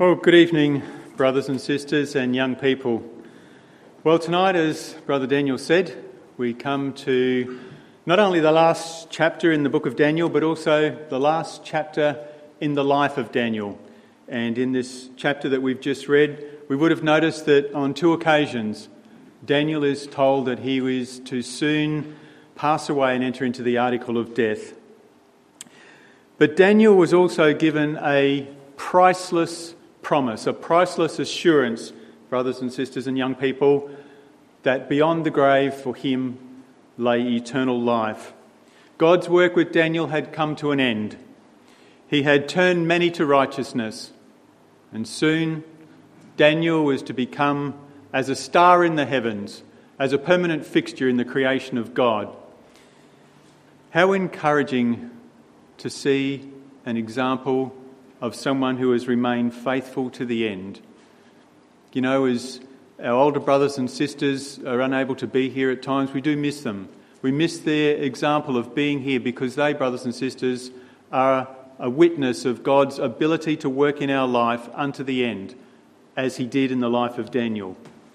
Well, good evening, brothers and sisters and young people. Well, tonight, as Brother Daniel said, we come to not only the last chapter in the book of Daniel, but also the last chapter in the life of Daniel. And in this chapter that we've just read, we would have noticed that on two occasions, Daniel is told that he is to soon pass away and enter into the article of death. But Daniel was also given a priceless promise, a priceless assurance, brothers and sisters and young people, that beyond the grave for him lay eternal life. God's work with Daniel had come to an end. He had turned many to righteousness, and soon Daniel was to become as a star in the heavens, as a permanent fixture in the creation of God. How encouraging to see an example of someone who has remained faithful to the end. You know, as our older brothers and sisters are unable to be here at times, we do miss them. We miss their example of being here because they, brothers and sisters, are a witness of God's ability to work in our life unto the end, as he did in the life of Daniel.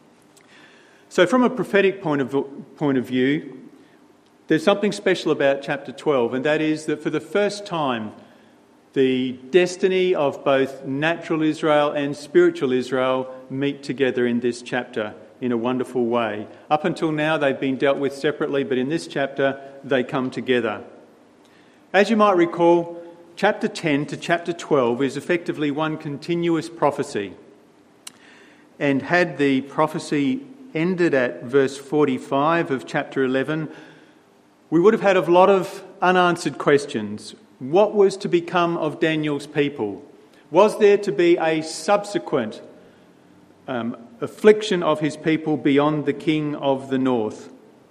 So from a prophetic point of view, there's something special about chapter 12, and that is that for the first time, the destiny of both natural Israel and spiritual Israel meet together in this chapter in a wonderful way. Up until now, they've been dealt with separately, but in this chapter, they come together. As you might recall, chapter 10 to chapter 12 is effectively one continuous prophecy. And had the prophecy ended at verse 45 of chapter 11, we would have had a lot of unanswered questions. What was to become of Daniel's people? Was there to be a subsequent affliction of his people beyond the king of the north?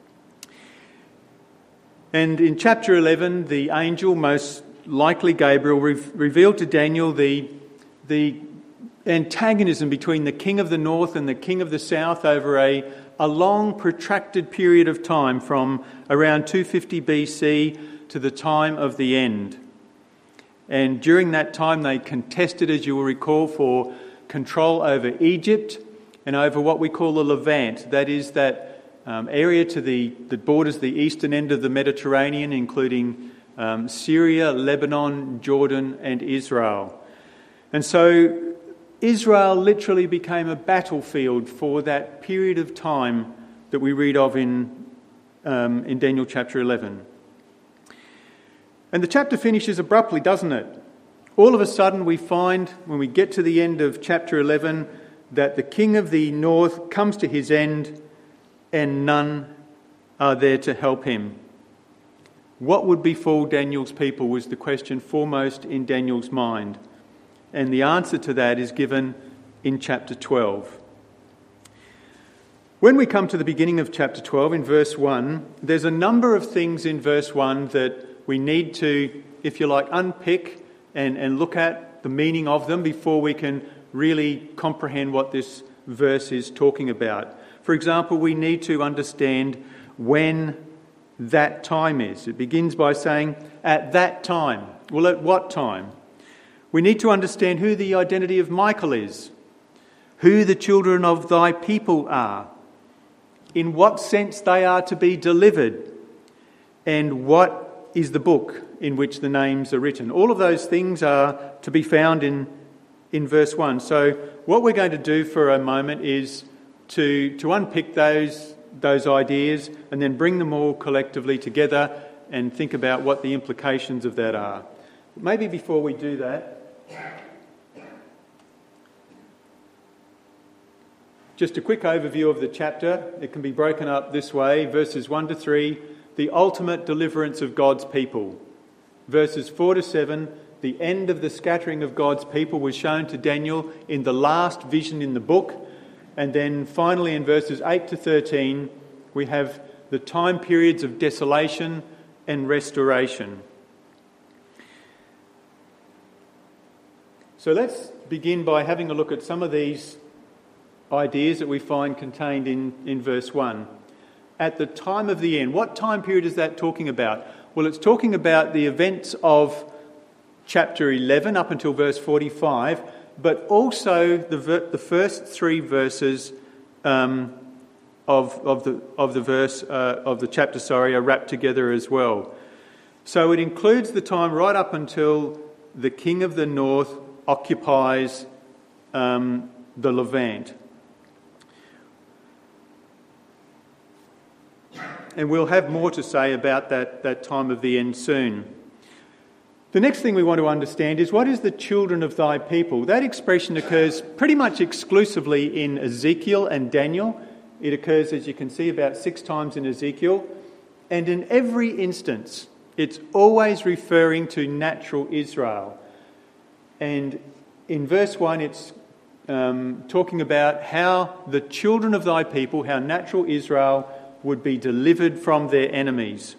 And in chapter 11, the angel, most likely Gabriel, revealed to Daniel the antagonism between the king of the north and the king of the south over a long protracted period of time from around 250 BC to the time of the end. And during that time they contested, as you will recall, for control over Egypt and over what we call the Levant. That is that area that borders the eastern end of the Mediterranean, including Syria, Lebanon, Jordan and Israel. And so Israel literally became a battlefield for that period of time that we read of in Daniel chapter 11. And the chapter finishes abruptly, doesn't it? All of a sudden we find, when we get to the end of chapter 11, that the king of the north comes to his end and none are there to help him. What would befall Daniel's people was the question foremost in Daniel's mind. And the answer to that is given in chapter 12. When we come to the beginning of chapter 12, in verse 1, there's a number of things in verse 1 that we need to, if you like, unpick and look at the meaning of them before we can really comprehend what this verse is talking about. For example, we need to understand when that time is. It begins by saying, at that time. Well, at what time? We need to understand who the identity of Michael is, who the children of thy people are, in what sense they are to be delivered, and what is the book in which the names are written. All of those things are to be found in verse 1. So what we're going to do for a moment is to unpick those ideas and then bring them all collectively together and think about what the implications of that are. Maybe before we do that, just a quick overview of the chapter. It can be broken up this way, verses 1 to 3, the ultimate deliverance of God's people. Verses 4 to 7, the end of the scattering of God's people was shown to Daniel in the last vision in the book. And then finally in verses 8 to 13, we have the time periods of desolation and restoration. So let's begin by having a look at some of these ideas that we find contained in verse 1. At the time of the end. What time period is that talking about? Well, it's talking about the events of chapter 11 up until verse 45, but also the first three verses of the chapter are wrapped together as well. So it includes the time right up until the king of the north occupies the Levant. And we'll have more to say about that time of the end soon. The next thing we want to understand is, what is the children of thy people? That expression occurs pretty much exclusively in Ezekiel and Daniel. It occurs, as you can see, about 6 times in Ezekiel. And in every instance, it's always referring to natural Israel. And in verse 1, it's talking about how the children of thy people, how natural Israel would be delivered from their enemies.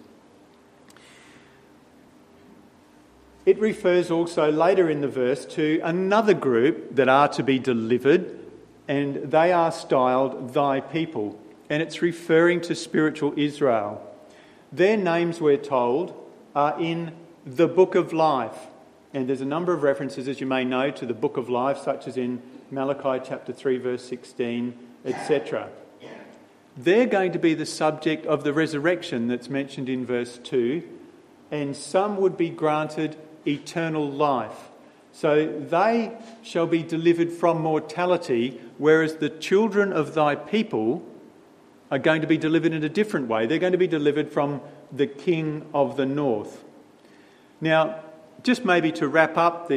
It refers also later in the verse to another group that are to be delivered, and they are styled thy people. And it's referring to spiritual Israel. Their names, we're told, are in the book of life. And there's a number of references, as you may know, to the book of life, such as in Malachi chapter 3, verse 16, etc. They're going to be the subject of the resurrection that's mentioned in verse 2, and some would be granted eternal life. So they shall be delivered from mortality, whereas the children of thy people are going to be delivered in a different way. They're going to be delivered from the king of the north. Now, just maybe to wrap up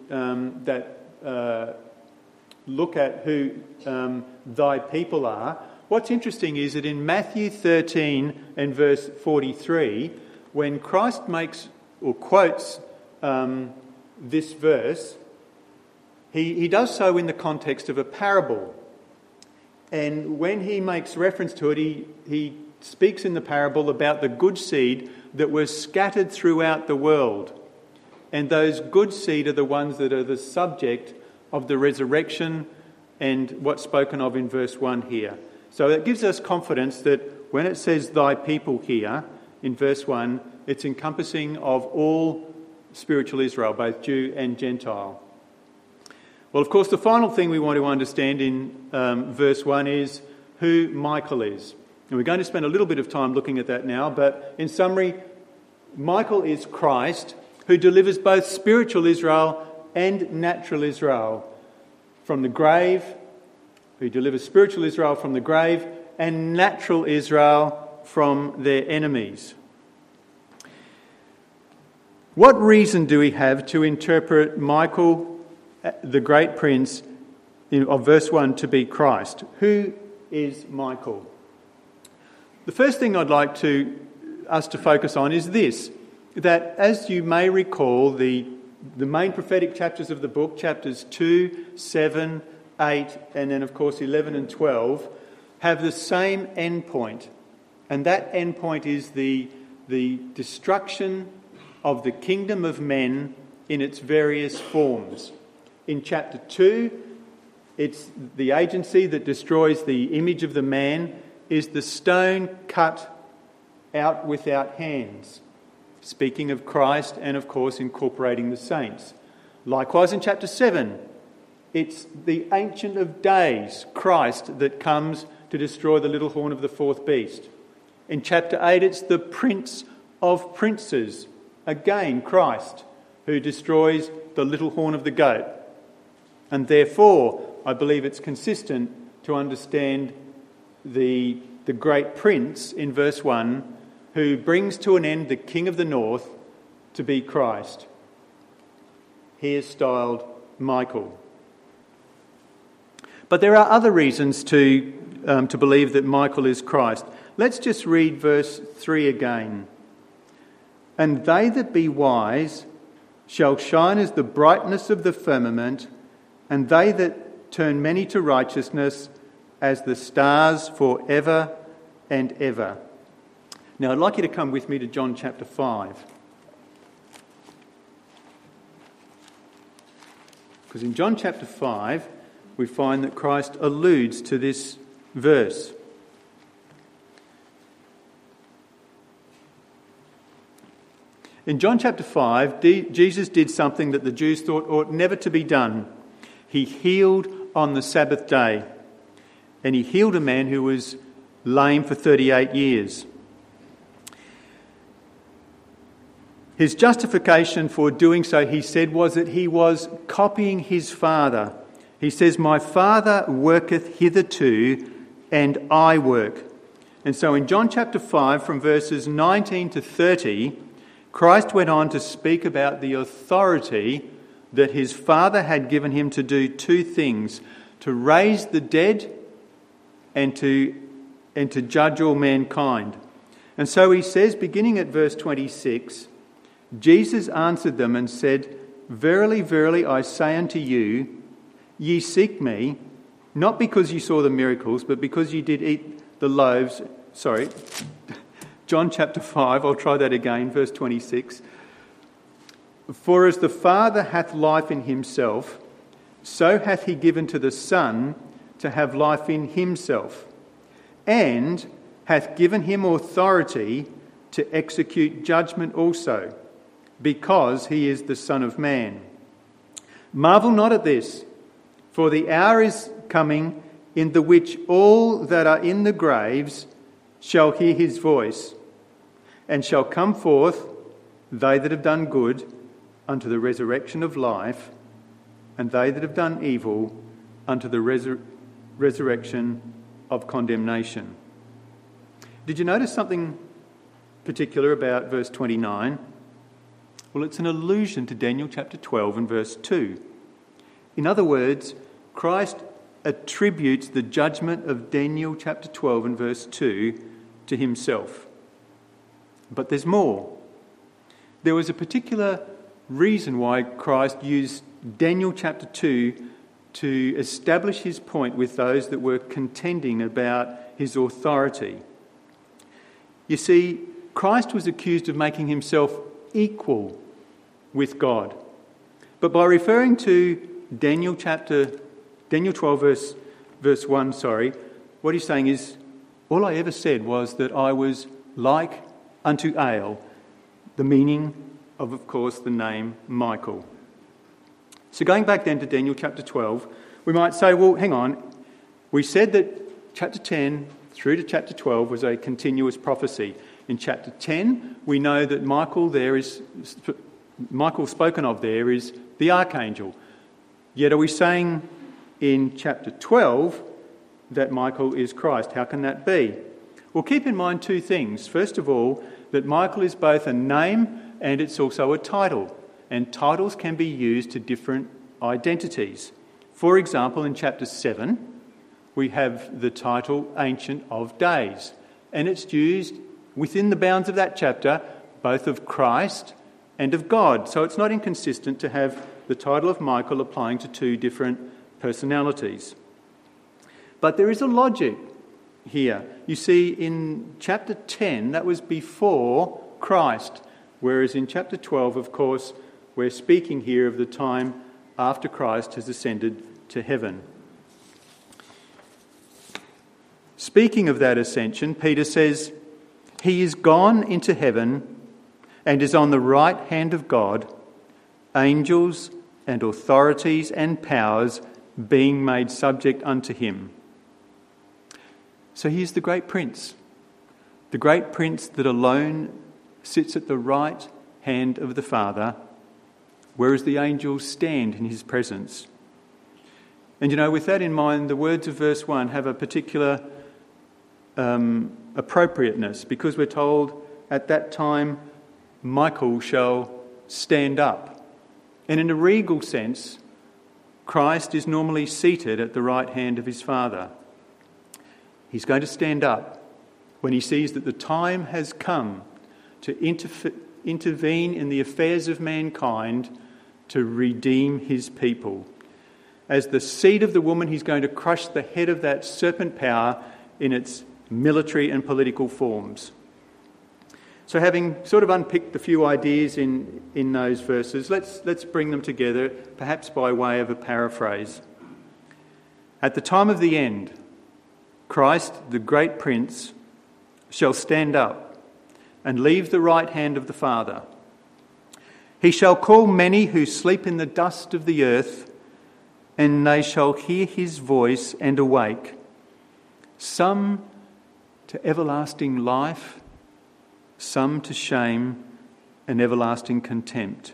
look at who thy people are, what's interesting is that in Matthew 13 and verse 43, when Christ makes or quotes this verse, he does so in the context of a parable. And when he makes reference to it, he speaks in the parable about the good seed that was scattered throughout the world. And those good seed are the ones that are the subject of the resurrection and what's spoken of in verse 1 here. So that gives us confidence that when it says thy people here in verse 1, it's encompassing of all spiritual Israel, both Jew and Gentile. Well, of course, the final thing we want to understand in verse 1 is who Michael is. And we're going to spend a little bit of time looking at that now, but in summary, Michael is Christ, who delivers both spiritual Israel and natural Israel from the grave, who delivers spiritual Israel from the grave and natural Israel from their enemies. What reason do we have to interpret Michael, the great prince, of verse 1 to be Christ? Who is Michael? The first thing I'd like us to focus on is this, that as you may recall, the main prophetic chapters of the book, chapters 2, 7, 8, and then of course 11 and 12, have the same end point. And that end point is the destruction of the kingdom of men in its various forms. In chapter 2, it's the agency that destroys the image of the man is the stone cut out without hands, speaking of Christ and of course incorporating the saints. Likewise in chapter 7, it's the Ancient of Days, Christ, that comes to destroy the little horn of the fourth beast. In chapter 8, it's the Prince of Princes, again Christ, who destroys the little horn of the goat. And therefore, I believe it's consistent to understand the great prince in verse 1, who brings to an end the king of the north, to be Christ. He is styled Michael. But there are other reasons to believe that Michael is Christ. Let's just read verse 3 again. And they that be wise shall shine as the brightness of the firmament, and they that turn many to righteousness as the stars for ever and ever. Now I'd like you to come with me to John chapter 5. Because in John chapter 5, we find that Christ alludes to this verse. In John chapter 5, Jesus did something that the Jews thought ought never to be done. He healed on the Sabbath day. And he healed a man who was lame for 38 years. His justification for doing so, he said, was that he was copying his Father. He says, "My Father worketh hitherto, and I work." And so in John chapter 5, from verses 19 to 30, Christ went on to speak about the authority that his Father had given him to do two things: to raise the dead and to judge all mankind. And so he says, beginning at verse 26, Jesus answered them and said, "Verily, verily, I say unto you, ye seek me, not because ye saw the miracles, but because ye did eat the loaves." Sorry, John chapter 5, I'll try that again, verse 26. "For as the Father hath life in himself, so hath he given to the Son to have life in himself, and hath given him authority to execute judgment also, because he is the Son of Man. Marvel not at this, for the hour is coming in the which all that are in the graves shall hear his voice, and shall come forth, they that have done good, unto the resurrection of life, and they that have done evil, unto the resurrection of condemnation." Did you notice something particular about verse 29? Well, it's an allusion to Daniel chapter 12 and verse 2. In other words, Christ attributes the judgment of Daniel chapter 12 and verse 2 to himself. But there's more. There was a particular reason why Christ used Daniel chapter 2 to establish his point with those that were contending about his authority. You see, Christ was accused of making himself equal with God. But by referring to Daniel 12 verse 1, what he's saying is, all I ever said was that I was like unto Ale, the meaning of course, the name Michael. So going back then to Daniel chapter 12, we might say, well, hang on, we said that chapter 10 through to chapter 12 was a continuous prophecy. In chapter 10, we know that Michael spoken of there is the archangel. Yet are we saying in chapter 12 that Michael is Christ? How can that be? Well, keep in mind two things. First of all, that Michael is both a name and it's also a title. And titles can be used to different identities. For example, in chapter 7, we have the title Ancient of Days. And it's used within the bounds of that chapter, both of Christ and of God. So it's not inconsistent to have the title of Michael applying to two different personalities. But there is a logic here. You see, in chapter 10, that was before Christ, whereas in chapter 12, of course, we're speaking here of the time after Christ has ascended to heaven. Speaking of that ascension, Peter says, "He is gone into heaven and is on the right hand of God, angels and authorities and powers being made subject unto him." So he's the great prince that alone sits at the right hand of the Father, whereas the angels stand in his presence. And with that in mind, the words of verse 1 have a particular appropriateness, because we're told at that time Michael shall stand up. And in a regal sense, Christ is normally seated at the right hand of his Father. He's going to stand up when he sees that the time has come to intervene in the affairs of mankind to redeem his people. As the seed of the woman, he's going to crush the head of that serpent power in its military and political forms. So having sort of unpicked a few ideas in those verses, let's bring them together, perhaps by way of a paraphrase. At the time of the end, Christ, the great Prince, shall stand up and leave the right hand of the Father, He shall call many who sleep in the dust of the earth, and they shall hear his voice and awake, some to everlasting life, some to shame and everlasting contempt.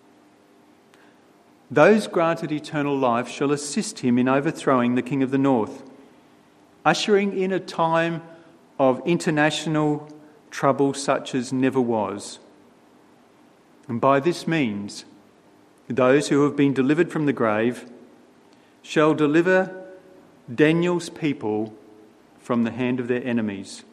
Those granted eternal life shall assist him in overthrowing the king of the north, ushering in a time of international trouble such as never was. And by this means, those who have been delivered from the grave shall deliver Daniel's people from the hand of their enemies.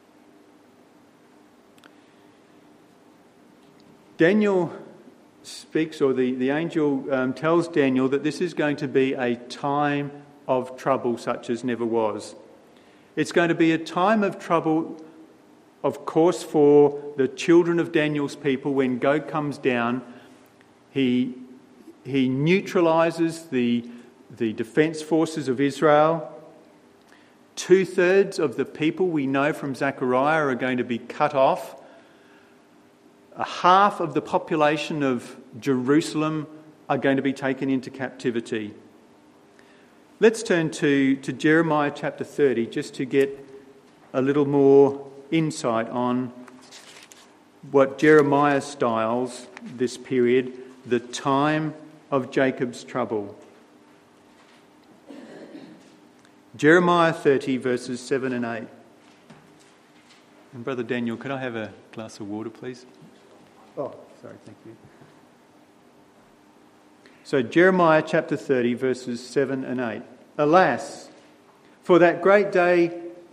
Daniel speaks, or the angel tells Daniel that this is going to be a time of trouble such as never was. It's going to be a time of trouble, of course, for the children of Daniel's people. When Gog comes down, he neutralises the defence forces of Israel. 2/3 of the people we know from Zechariah are going to be cut off. A half of the population of Jerusalem are going to be taken into captivity. Let's turn to Jeremiah chapter 30 just to get a little more insight on what Jeremiah styles this period, the time of Jacob's trouble. Jeremiah 30 verses 7 and 8. And Brother Daniel, could I have a glass of water, please? Oh, sorry, thank you. So Jeremiah chapter 30 verses 7 and 8. Alas, for that day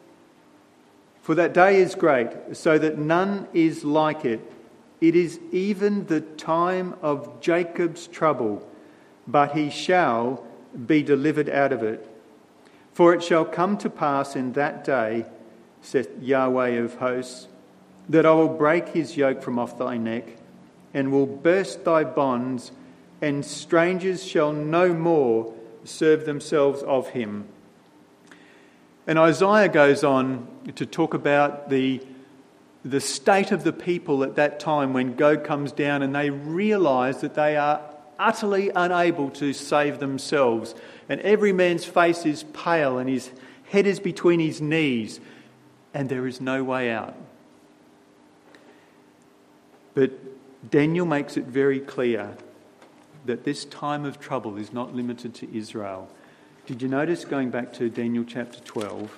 is great, so that none is like it. It is even the time of Jacob's trouble, but he shall be delivered out of it. For it shall come to pass in that day, saith Yahweh of hosts, that I will break his yoke from off thy neck, and will burst thy bonds, and strangers shall no more serve themselves of him. And Isaiah goes on to talk about the state of the people at that time when Gog comes down and they realise that they are utterly unable to save themselves. And every man's face is pale and his head is between his knees, and there is no way out. But Daniel makes it very clear that this time of trouble is not limited to Israel. Did you notice, going back to Daniel chapter 12,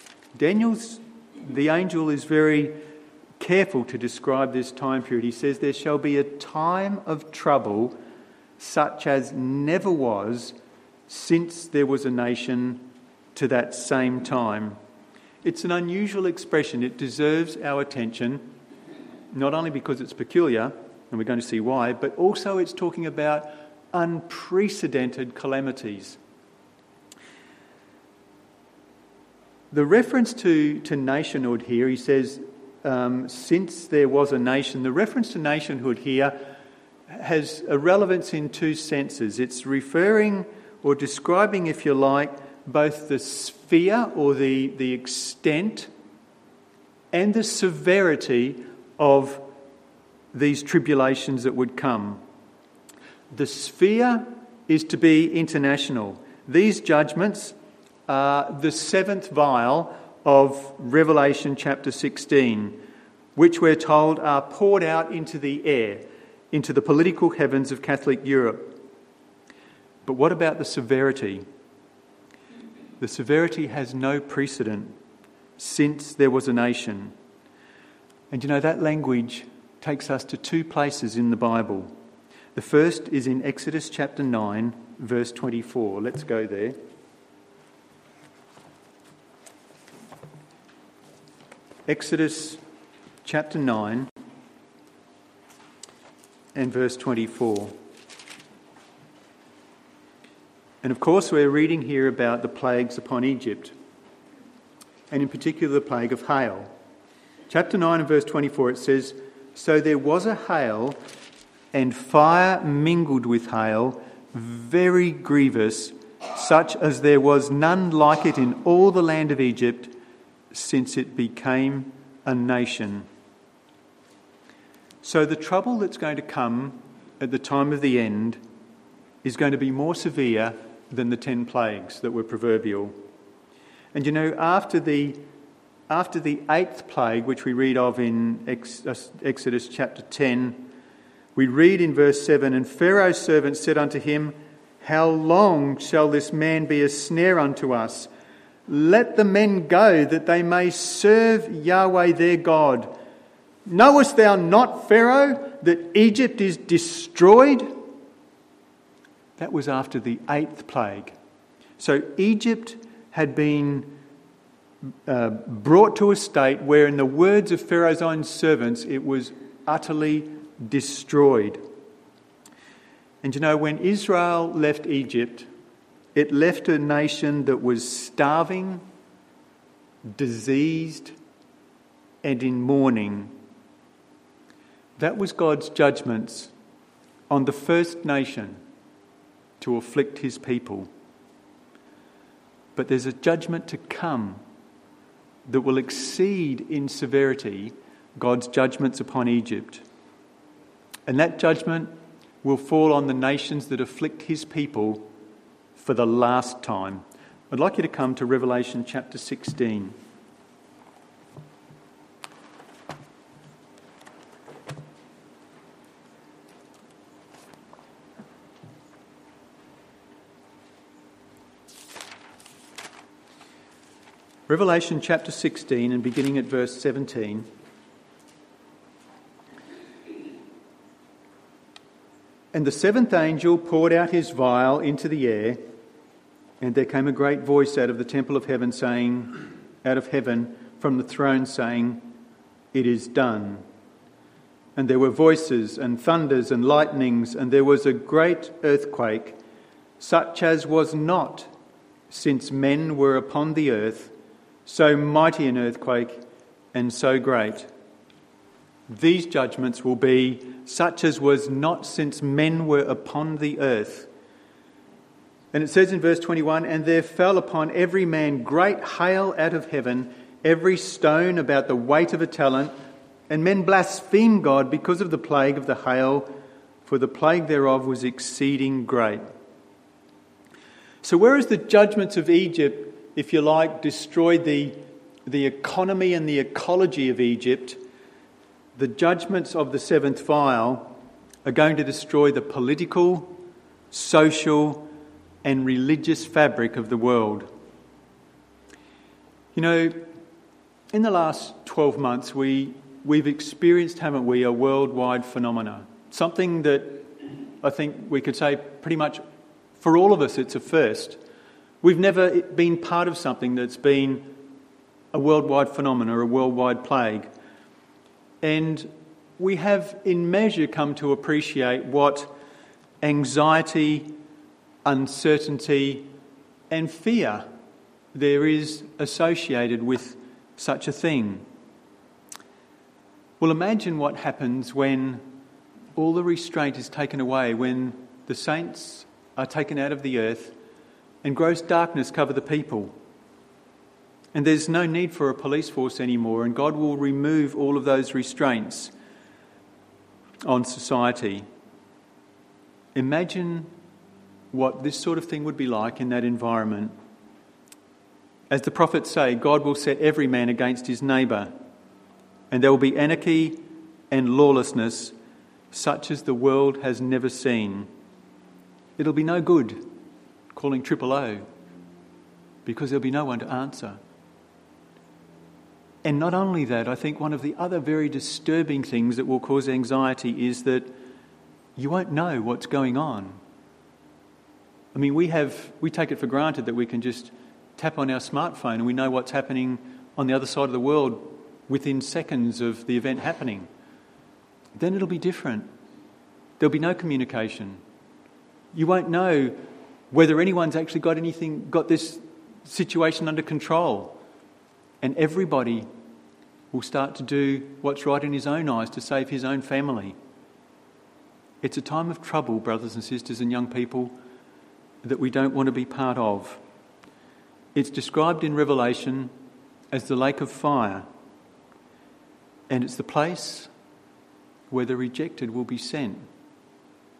the angel is very careful to describe this time period. He says there shall be a time of trouble such as never was since there was a nation to that same time. It's an unusual expression. It deserves our attention, not only because it's peculiar, and we're going to see why, but also it's talking about unprecedented calamities. The reference to nationhood here, he says, since there was a nation, the reference to nationhood here has a relevance in two senses. It's referring or describing, if you like, both the sphere or the extent and the severity of these tribulations that would come. The sphere is to be international. These judgments are the seventh vial of Revelation chapter 16, which we're told are poured out into the air, into the political heavens of Catholic Europe. But what about the severity? The severity has no precedent since there was a nation. And you know, that language takes us to two places in the Bible. The first is in Exodus chapter 9, verse 24. Let's go there. Exodus chapter 9 and verse 24. And of course we're reading here about the plagues upon Egypt, and in particular the plague of hail. Chapter 9 and verse 24, it says, "So there was a hail, and fire mingled with hail, very grievous, such as there was none like it in all the land of Egypt, since it became a nation." So the trouble that's going to come at the time of the end is going to be more severe than the 10 plagues that were proverbial. And you know, after the 8th plague, which we read of in Exodus chapter 10, we read in verse 7, "And Pharaoh's servants said unto him, How long shall this man be a snare unto us? Let the men go, that they may serve Yahweh their God. Knowest thou not, Pharaoh, that Egypt is destroyed?" That was after the 8th plague. So Egypt had been brought to a state where, in the words of Pharaoh's own servants, it was utterly destroyed. And you know, when Israel left Egypt, it left a nation that was starving, diseased, and in mourning. That was God's judgments on the first nation to afflict his people. But there's a judgment to come that will exceed in severity God's judgments upon Egypt. And that judgment will fall on the nations that afflict his people for the last time. I'd like you to come to Revelation chapter 16. Revelation chapter 16 and beginning at verse 17. "And the 7th angel poured out his vial into the air, and there came a great voice out of the temple of heaven from the throne saying, It is done. And there were voices and thunders and lightnings, and there was a great earthquake, such as was not since men were upon the earth, so mighty an earthquake and so great." These judgments will be such as was not since men were upon the earth. And it says in verse 21, "And there fell upon every man great hail out of heaven, every stone about the weight of a talent, and men blasphemed God because of the plague of the hail, for the plague thereof was exceeding great." So whereas the judgments of Egypt, if you like, destroyed the economy and the ecology of Egypt, the judgments of the 7th vial are going to destroy the political, social and religious fabric of the world. You know, in the last 12 months we've experienced, haven't we, a worldwide phenomena. Something that I think we could say pretty much for all of us it's a first. We've never been part of something that's been a worldwide phenomenon or a worldwide plague. And we have in measure come to appreciate what anxiety, uncertainty and fear there is associated with such a thing. Well, imagine what happens when all the restraint is taken away, when the saints are taken out of the earth and gross darkness cover the people. And there's no need for a police force anymore, and God will remove all of those restraints on society. Imagine what this sort of thing would be like in that environment. As the prophets say, God will set every man against his neighbour, and there will be anarchy and lawlessness such as the world has never seen. It'll be no good calling O, because there'll be no one to answer. And not only that, I think one of the other very disturbing things that will cause anxiety is that you won't know what's going on. I mean, we take it for granted that we can just tap on our smartphone and we know what's happening on the other side of the world within seconds of the event happening. Then it'll be different. There'll be no communication. You won't know whether anyone's actually got this situation under control. And everybody will start to do what's right in his own eyes to save his own family. It's a time of trouble, brothers and sisters and young people, that we don't want to be part of. It's described in Revelation as the lake of fire, and it's the place where the rejected will be sent.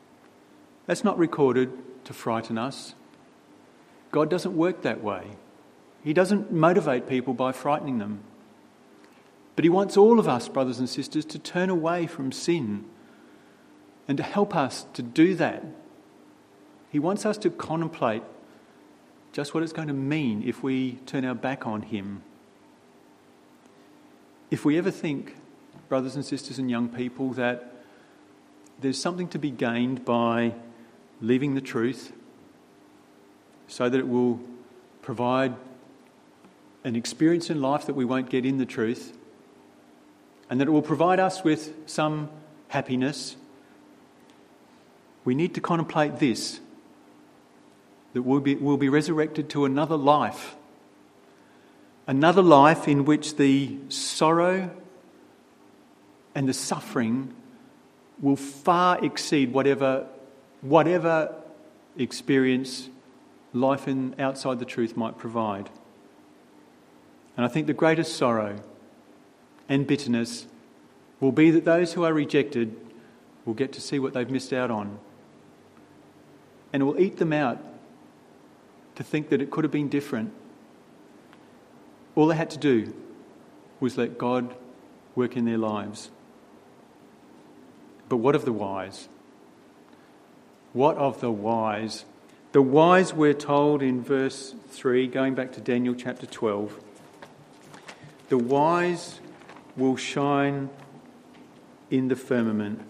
That's not recorded to frighten us. God doesn't work that way. He doesn't motivate people by frightening them. But he wants all of us, brothers and sisters, to turn away from sin and to help us to do that. He wants us to contemplate just what it's going to mean if we turn our back on him. If we ever think, brothers and sisters and young people, that there's something to be gained by leaving the truth so that it will provide an experience in life that we won't get in the truth, and that it will provide us with some happiness, we need to contemplate this, that we'll be resurrected to another life in which the sorrow and the suffering will far exceed whatever experience life outside the truth might provide. And I think the greatest sorrow and bitterness will be that those who are rejected will get to see what they've missed out on. And it will eat them out to think that it could have been different. All they had to do was let God work in their lives. But what of the wise? What of the wise? The wise, we're told in verse 3, going back to Daniel chapter 12, the wise will shine in the firmament.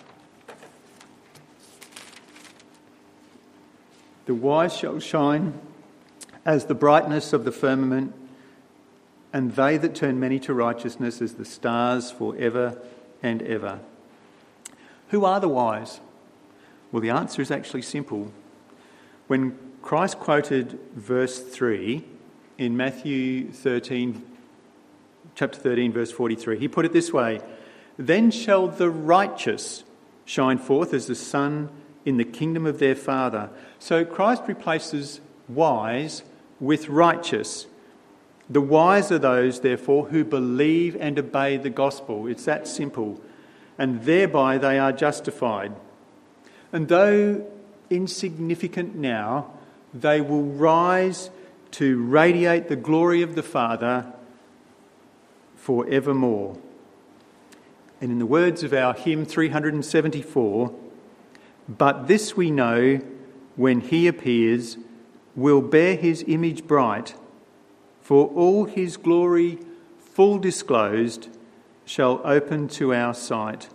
The wise shall shine as the brightness of the firmament, and they that turn many to righteousness as the stars forever and ever. Who are the wise? Well, the answer is actually simple. When Christ quoted verse 3 in Matthew 13, chapter 13, verse 43, he put it this way: "Then shall the righteous shine forth as the sun in the kingdom of their Father." So Christ replaces wise with righteous. The wise are those, therefore, who believe and obey the gospel. It's that simple. And thereby they are justified. And though insignificant now, they will rise to radiate the glory of the Father forevermore. And in the words of our hymn 374, "But this we know, when he appears, will bear his image bright, for all his glory full disclosed shall open to our sight."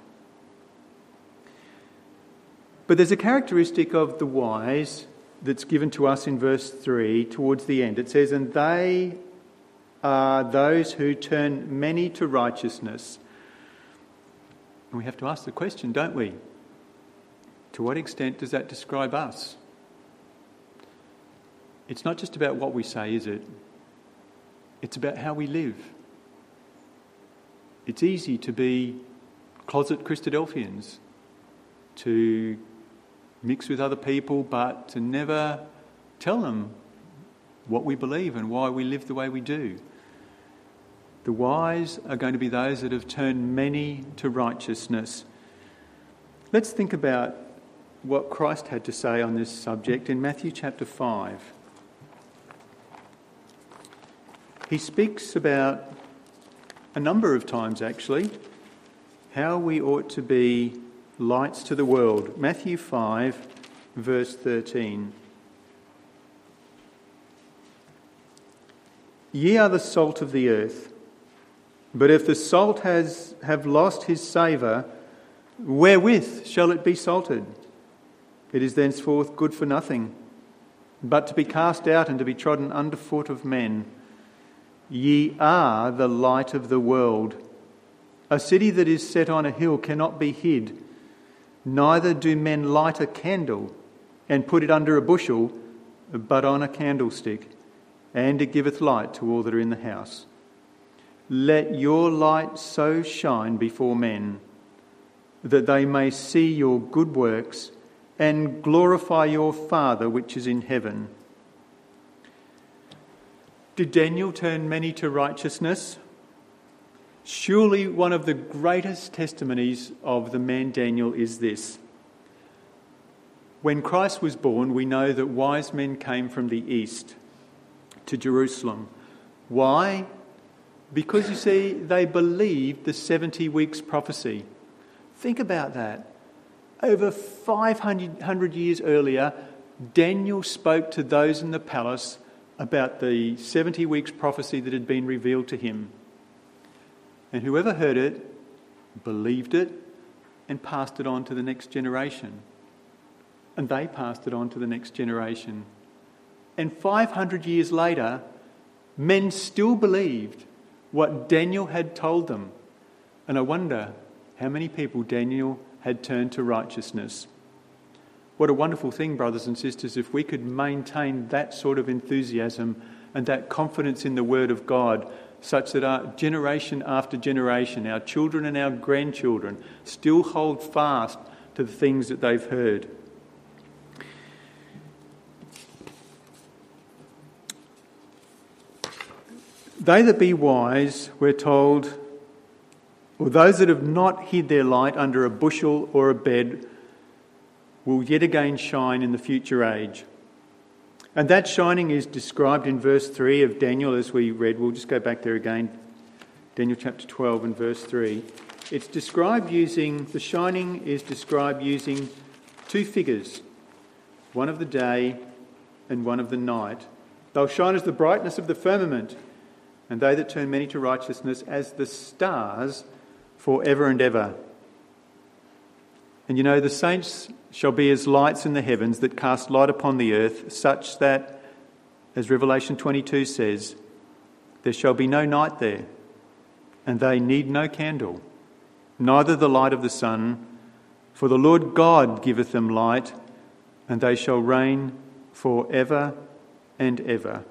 But there's a characteristic of the wise that's given to us in verse 3 towards the end. It says, "And they are those who turn many to righteousness." And we have to ask the question, don't we? To what extent does that describe us? It's not just about what we say, is it? It's about how we live. It's easy to be closet Christadelphians, to mix with other people, but to never tell them what we believe and why we live the way we do. The wise are going to be those that have turned many to righteousness. Let's think about what Christ had to say on this subject in Matthew chapter 5. He speaks about, a number of times actually, how we ought to be lights to the world. Matthew 5, verse 13. "Ye are the salt of the earth, but if the salt have lost his savour, wherewith shall it be salted? It is thenceforth good for nothing, but to be cast out and to be trodden under foot of men. Ye are the light of the world. A city that is set on a hill cannot be hid. Neither do men light a candle and put it under a bushel, but on a candlestick, and it giveth light to all that are in the house. Let your light so shine before men, that they may see your good works and glorify your Father which is in heaven." Did Daniel turn many to righteousness? Surely one of the greatest testimonies of the man Daniel is this: when Christ was born, we know that wise men came from the east to Jerusalem. Why? Because, you see, they believed the 70 weeks prophecy. Think about that. Over 500 years earlier, Daniel spoke to those in the palace about the 70 weeks prophecy that had been revealed to him. And whoever heard it believed it and passed it on to the next generation. And they passed it on to the next generation. And 500 years later, men still believed what Daniel had told them. And I wonder how many people Daniel had turned to righteousness. What a wonderful thing, brothers and sisters, if we could maintain that sort of enthusiasm and that confidence in the Word of God, such that our generation after generation, our children and our grandchildren, still hold fast to the things that they've heard. They that be wise, we're told, or those that have not hid their light under a bushel or a bed, will yet again shine in the future age. And that shining is described in verse 3 of Daniel, as we read. We'll just go back there again. Daniel chapter 12 and verse 3. The shining is described using two figures, one of the day and one of the night. They'll shine as the brightness of the firmament, and they that turn many to righteousness as the stars for ever and ever. And you know, the saints shall be as lights in the heavens that cast light upon the earth, such that, as Revelation 22 says, there shall be no night there, and they need no candle, neither the light of the sun, for the Lord God giveth them light, and they shall reign for ever and ever.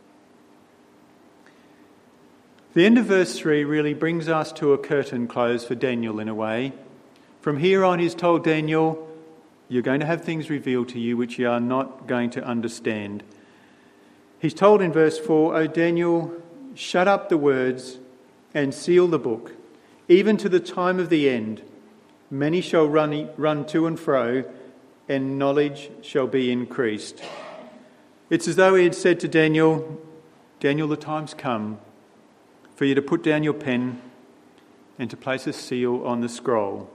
The end of verse 3 really brings us to a curtain close for Daniel in a way. From here on, he's told Daniel, you're going to have things revealed to you which you are not going to understand. He's told in verse 4, O Daniel, shut up the words and seal the book, even to the time of the end. Many shall run to and fro, and knowledge shall be increased. It's as though he had said to Daniel, Daniel, the time's come for you to put down your pen and to place a seal on the scroll.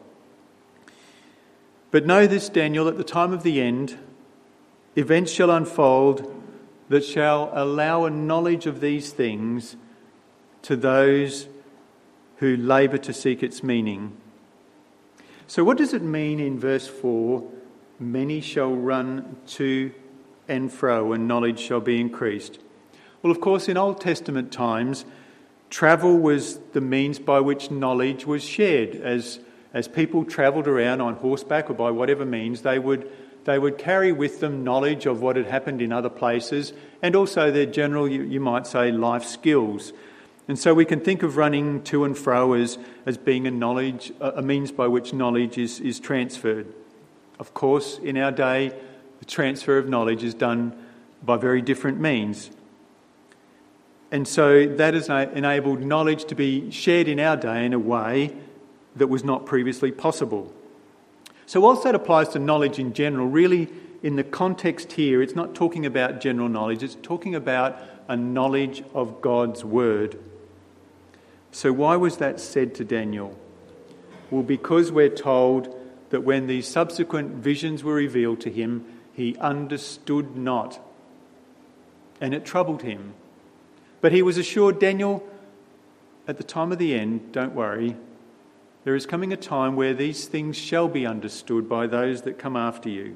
But know this, Daniel, at the time of the end, events shall unfold that shall allow a knowledge of these things to those who labour to seek its meaning. So what does it mean in verse 4, many shall run to and fro and knowledge shall be increased? Well, of course, in Old Testament times, travel was the means by which knowledge was shared. As people travelled around on horseback or by whatever means, they would carry with them knowledge of what had happened in other places and also their general, you might say, life skills. And so we can think of running to and fro as being a means by which knowledge is transferred. Of course, in our day, the transfer of knowledge is done by very different means. And so that has enabled knowledge to be shared in our day in a way that was not previously possible. So whilst that applies to knowledge in general, really in the context here, it's not talking about general knowledge, it's talking about a knowledge of God's word. So why was that said to Daniel? Well, because we're told that when these subsequent visions were revealed to him, he understood not, and it troubled him. But he was assured, Daniel, at the time of the end, don't worry, there is coming a time where these things shall be understood by those that come after you.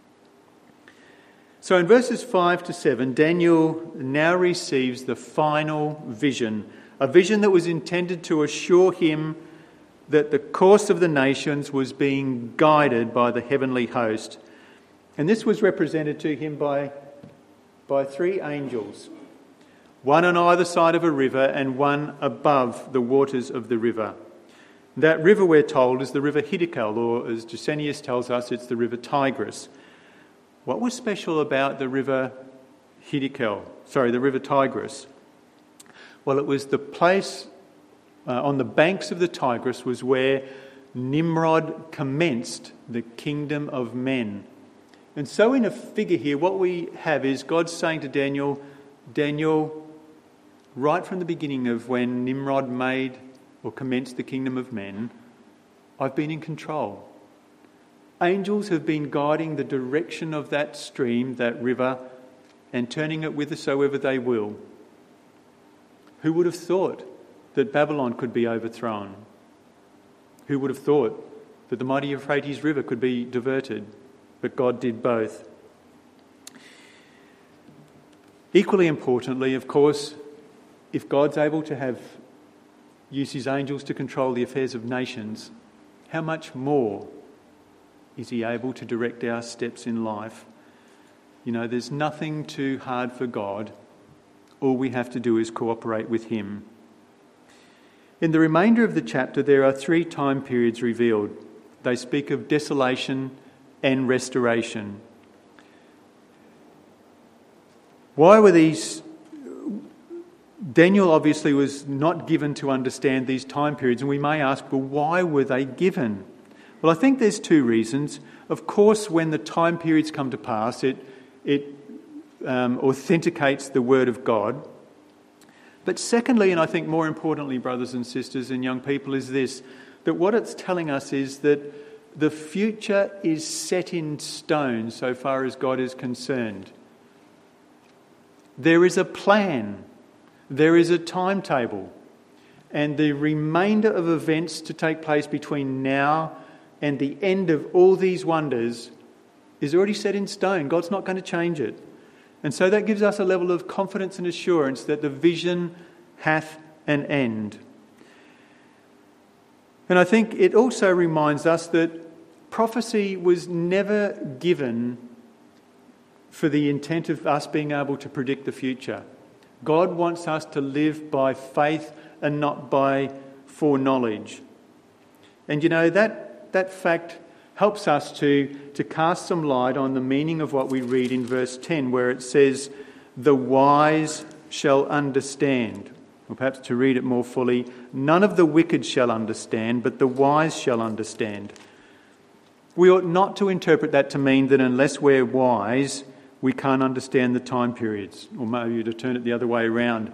So in verses 5 to 7, Daniel now receives the final vision, a vision that was intended to assure him that the course of the nations was being guided by the heavenly host. And this was represented to him by three angels, one on either side of a river and one above the waters of the river. That river, we're told, is the river Hiddekel, or as Gesenius tells us, it's the river Tigris. What was special about the river the river Tigris? Well, it was the place on the banks of the Tigris was where Nimrod commenced the kingdom of men. And so in a figure here, what we have is God saying to Daniel, Daniel, right from the beginning of when Nimrod made or commenced the kingdom of men, I've been in control. Angels have been guiding the direction of that stream, that river, and turning it whithersoever they will. Who would have thought that Babylon could be overthrown? Who would have thought that the mighty Euphrates River could be diverted? But God did both. Equally importantly, of course, if God's able to use his angels to control the affairs of nations, how much more is he able to direct our steps in life? You know, there's nothing too hard for God. All we have to do is cooperate with him. In the remainder of the chapter, there are 3 time periods revealed. They speak of desolation and restoration. Why were these? Daniel obviously was not given to understand these time periods, and we may ask, well, why were they given? Well, I think there's 2 reasons. Of course, when the time periods come to pass, it authenticates the word of God. But secondly, and I think more importantly, brothers and sisters and young people, is this, that what it's telling us is that the future is set in stone so far as God is concerned. There is a plan. There is a timetable. And the remainder of events to take place between now and the end of all these wonders is already set in stone. God's not going to change it. And so that gives us a level of confidence and assurance that the vision hath an end. And I think it also reminds us that prophecy was never given for the intent of us being able to predict the future. God wants us to live by faith and not by foreknowledge. And you know, that fact helps us to cast some light on the meaning of what we read in verse 10, where it says, the wise shall understand. Or perhaps to read it more fully, none of the wicked shall understand, but the wise shall understand. We ought not to interpret that to mean that unless we're wise, we can't understand the time periods. Or maybe to turn it the other way around.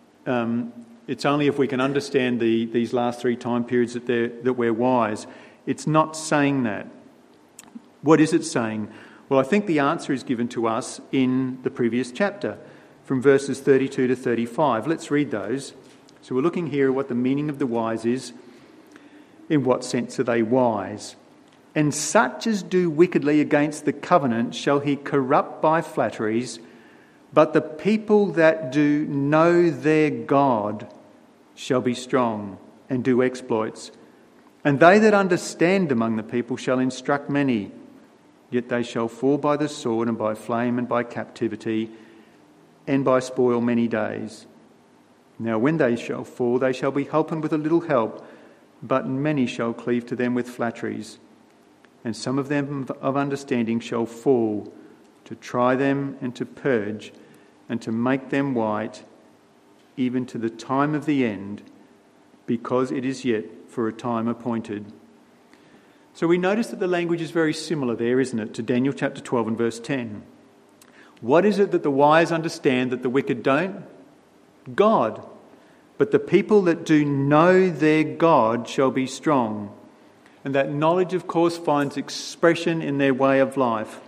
It's only if we can understand these last 3 time periods that we're wise. It's not saying that. What is it saying? Well, I think the answer is given to us in the previous chapter, from verses 32 to 35. Let's read those. So we're looking here at what the meaning of the wise is. In what sense are they wise? And such as do wickedly against the covenant shall he corrupt by flatteries, but the people that do know their God shall be strong and do exploits. And they that understand among the people shall instruct many, yet they shall fall by the sword and by flame and by captivity and by spoil many days. Now when they shall fall, they shall be holpen with a little help, but many shall cleave to them with flatteries. And some of them of understanding shall fall, to try them and to purge, and to make them white, even to the time of the end, because it is yet for a time appointed. So we notice that the language is very similar there, isn't it, to Daniel chapter 12 and verse 10. What is it that the wise understand that the wicked don't? God. But the people that do know their God shall be strong. And that knowledge, of course, finds expression in their way of life.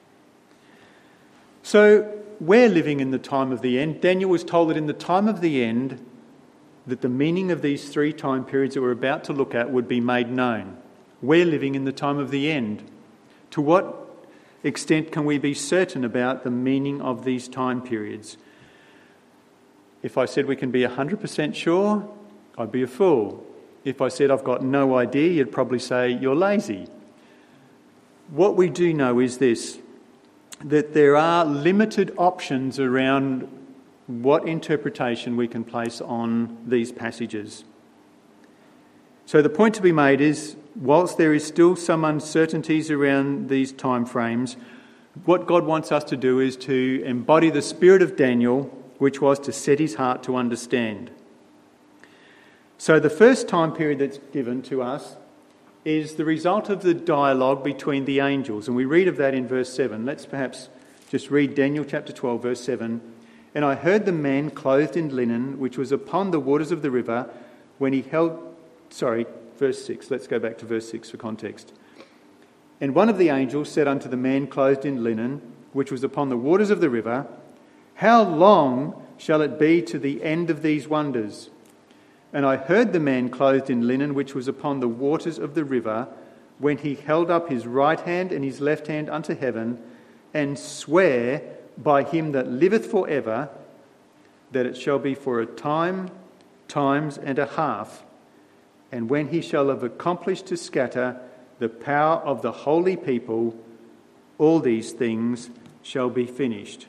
So we're living in the time of the end. Daniel was told that in the time of the end, that the meaning of these 3 time periods that we're about to look at would be made known. We're living in the time of the end. To what extent can we be certain about the meaning of these time periods? If I said we can be 100% sure, I'd be a fool. If I said I've got no idea, you'd probably say you're lazy. What we do know is this, that there are limited options around what interpretation we can place on these passages. So the point to be made is, whilst there is still some uncertainties around these time frames, what God wants us to do is to embody the spirit of Daniel, which was to set his heart to understand. So the first time period that's given to us is the result of the dialogue between the angels. And we read of that in verse 7. Let's perhaps just read Daniel chapter 12, verse 7. And I heard the man clothed in linen, which was upon the waters of the river, when he held... verse 6. Let's go back to verse 6 for context. And one of the angels said unto the man clothed in linen, which was upon the waters of the river, How long shall it be to the end of these wonders? And I heard the man clothed in linen, which was upon the waters of the river, when he held up his right hand and his left hand unto heaven, and sware by him that liveth for ever, that it shall be for a time, times and a half. And when he shall have accomplished to scatter the power of the holy people, all these things shall be finished.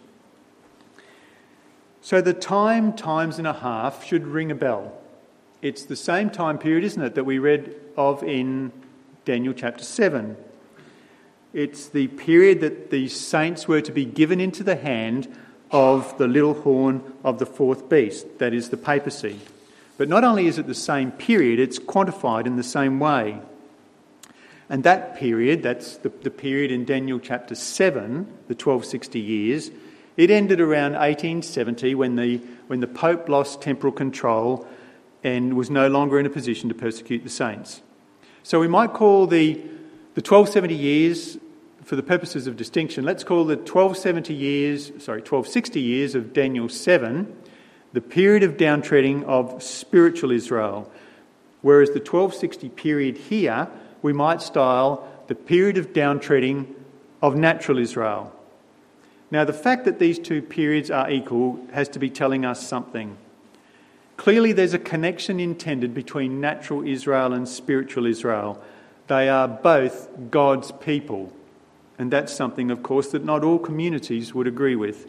So the time, times and a half should ring a bell. It's the same time period, isn't it, that we read of in Daniel chapter 7. It's the period that the saints were to be given into the hand of the little horn of the fourth beast, that is the papacy. But not only is it the same period, it's quantified in the same way. And that period, that's the period in Daniel chapter 7, the 1260 years, it ended around 1870 when the Pope lost temporal control and was no longer in a position to persecute the saints. So we might call the 1270 years, for the purposes of distinction, let's call the 1260 years of Daniel 7 the period of downtreading of spiritual Israel, whereas the 1260 period here we might style the period of downtreading of natural Israel. Now, the fact that these two periods are equal has to be telling us something. Clearly, there's a connection intended between natural Israel and spiritual Israel. They are both God's people. And that's something, of course, that not all communities would agree with.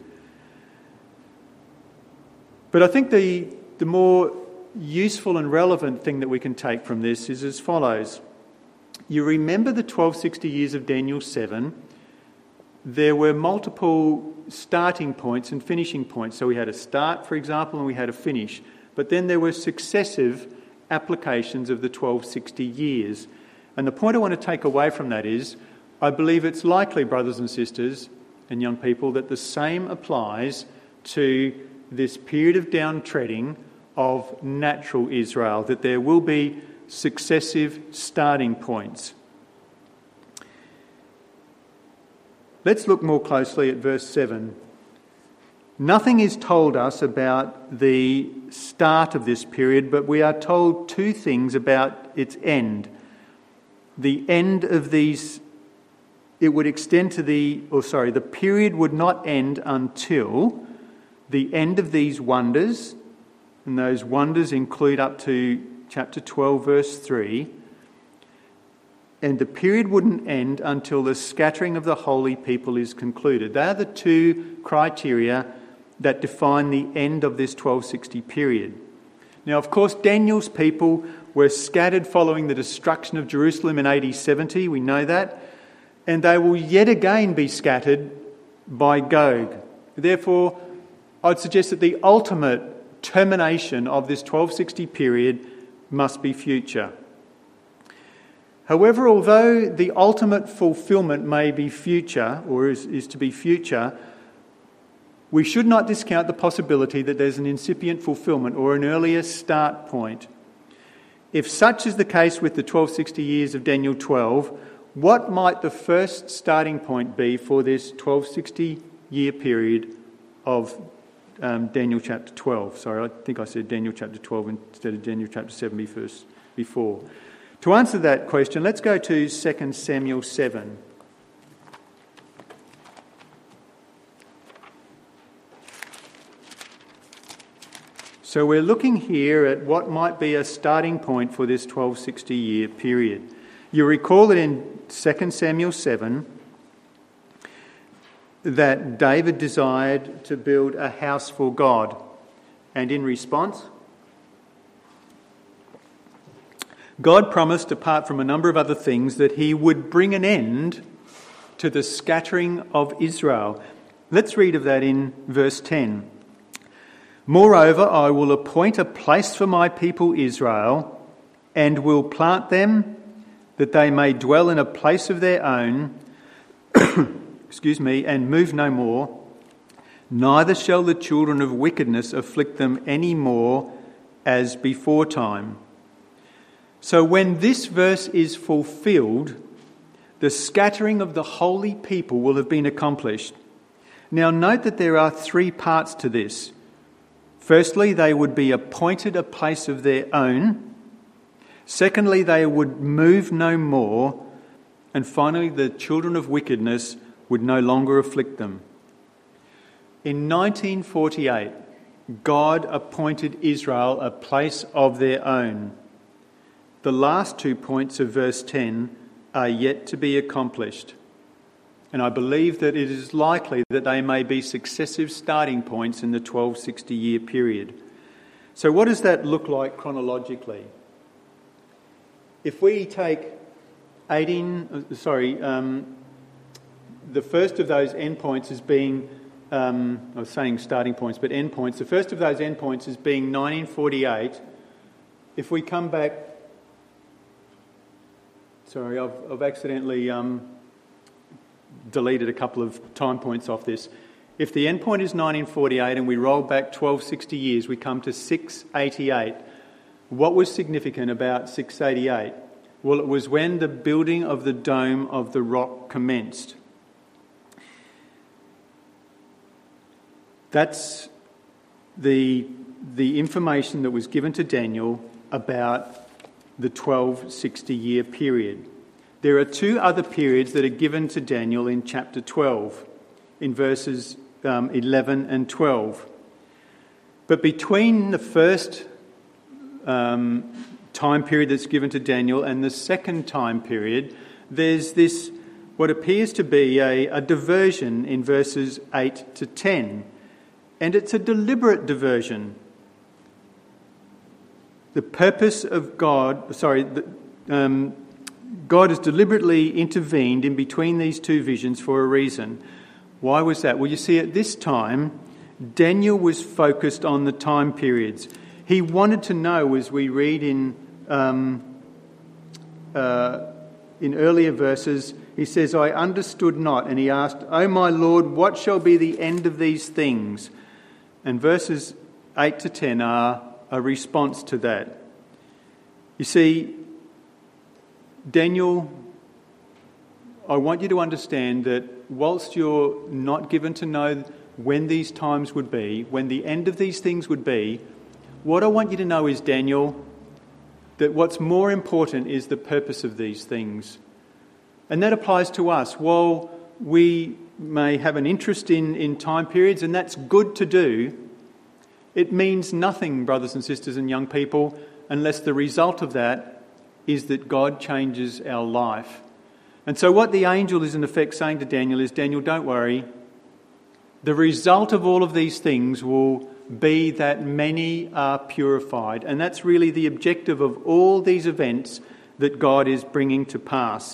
But I think the more useful and relevant thing that we can take from this is as follows. You remember the 1260 years of Daniel 7, there were multiple starting points and finishing points. So we had a start, for example, and we had a finish. But then there were successive applications of the 1260 years. And the point I want to take away from that is, I believe it's likely, brothers and sisters and young people, that the same applies to this period of downtreading of natural Israel, that there will be successive starting points. Let's look more closely at verse 7. Nothing is told us about the start of this period, but we are told two things about its end. The end of these, it would extend to the period would not end until the end of these wonders, and those wonders include up to chapter 12, verse 3, and the period wouldn't end until the scattering of the holy people is concluded. They are the two criteria that define the end of this 1260 period. Now, of course, Daniel's people were scattered following the destruction of Jerusalem in AD 70, we know that, and they will yet again be scattered by Gog. Therefore, I'd suggest that the ultimate termination of this 1260 period must be future. However, although the ultimate fulfilment may be future, or is to be future, we should not discount the possibility that there's an incipient fulfilment or an earlier start point. If such is the case with the 1260 years of Daniel 12, what might the first starting point be for this 1260 year period of Daniel chapter 12? Sorry, I think I said Daniel chapter 12 instead of Daniel chapter 7 before. To answer that question, let's go to 2 Samuel 7. So we're looking here at what might be a starting point for this 1260 year period. You recall that in 2 Samuel 7 that David desired to build a house for God. And in response, God promised, apart from a number of other things, that he would bring an end to the scattering of Israel. Let's read of that in verse 10. Moreover, I will appoint a place for my people Israel, and will plant them, that they may dwell in a place of their own, and move no more, neither shall the children of wickedness afflict them any more as before time. So when this verse is fulfilled, the scattering of the holy people will have been accomplished. Now note that there are three parts to this. Firstly, they would be appointed a place of their own. Secondly, they would move no more. And finally, the children of wickedness would no longer afflict them. In 1948, God appointed Israel a place of their own. The last 2 points of verse 10 are yet to be accomplished. And I believe that it is likely that they may be successive starting points in the 1260-year period. So what does that look like chronologically? If we take the first of those endpoints as being, I was saying starting points, but endpoints. The first of those endpoints as being 1948. If we come back, I've accidentally deleted a couple of time points off this. If the endpoint is 1948 and we roll back 1260 years, we come to 688. What was significant about 688? Well, it was when the building of the Dome of the Rock commenced. That's the information that was given to Daniel about the 1260-year period. There are two other periods that are given to Daniel in chapter 12, in verses 11 and 12. But between the first time period that's given to Daniel and the second time period, there's this, what appears to be a diversion in verses 8 to 10. And it's a deliberate diversion. The purpose of God has deliberately intervened in between these two visions for a reason. Why was that? Well, you see, at this time, Daniel was focused on the time periods. He wanted to know, as we read in earlier verses, he says, I understood not. And he asked, O my Lord, what shall be the end of these things? And verses 8 to 10 are a response to that. You see, Daniel, I want you to understand that whilst you're not given to know when these times would be, when the end of these things would be, what I want you to know is, Daniel, that what's more important is the purpose of these things. And that applies to us. While we may have an interest in time periods, and that's good to do, it means nothing, brothers and sisters and young people, unless the result of that is that God changes our life. And so what the angel is in effect saying to Daniel is, Daniel, don't worry. The result of all of these things will be that many are purified. And that's really the objective of all these events that God is bringing to pass.